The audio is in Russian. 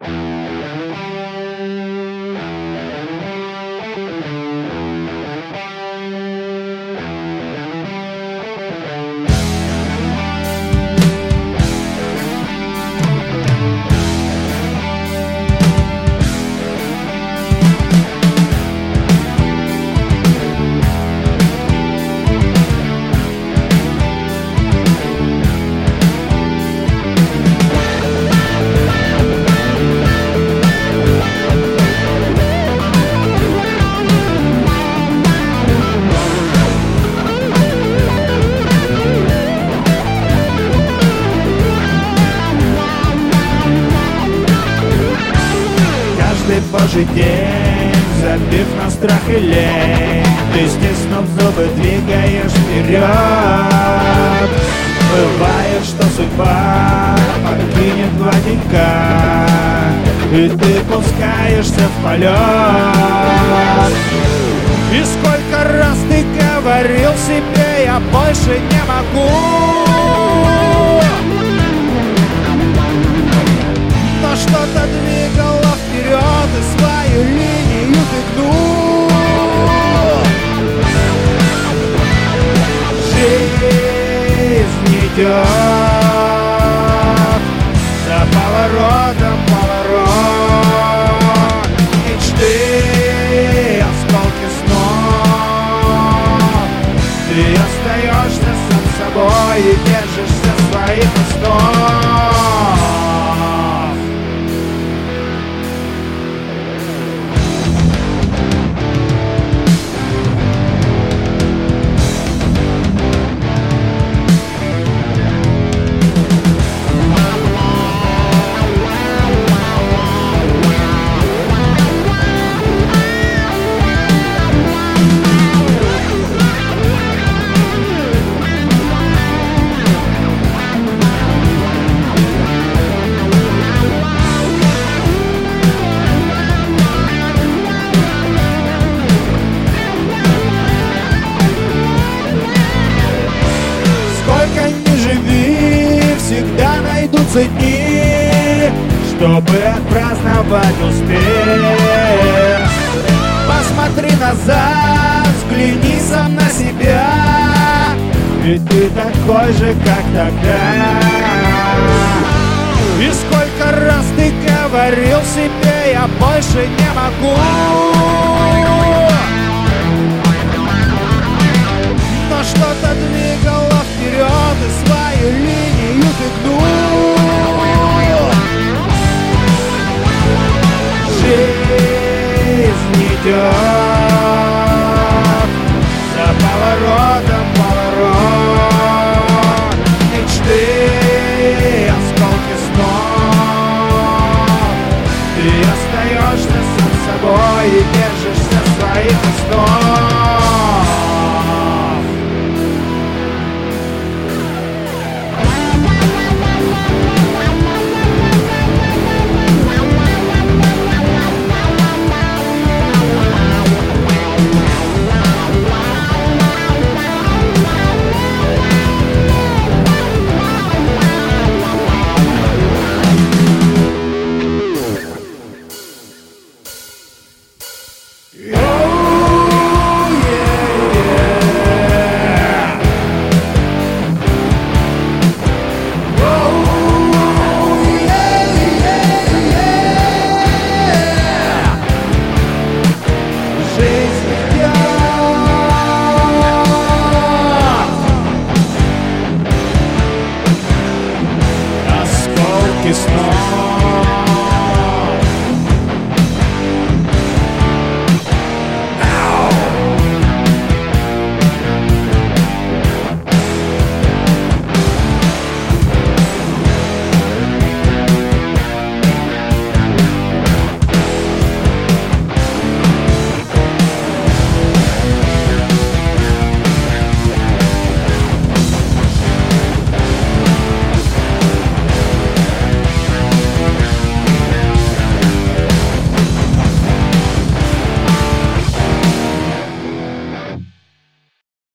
Божий день, забив на страх и лень, ты, стиснув зубы, двигаешь вперед. Бывает, что судьба покинет гладенько, и ты пускаешься в полет. И сколько раз ты говорил себе: я больше не могу. Но что-то двигало вперед, и свою линию ты гнул. Жизнь идет за поворотом поворот. Мечты, осколки снов. Ты остаешься сам собой и держишься своих основ. Всегда найдутся дни, чтобы отпраздновать успех. Посмотри назад, взгляни сам на себя, ведь ты такой же, как тогда. И сколько раз ты говорил себе: я больше не могу. Но что-то двигало вперед, и свою линию ты гнул. Жизнь идет за поворотом поворот. Мечты, осколки снов. Ты остаешься сам собой и держишься своих основ. Снова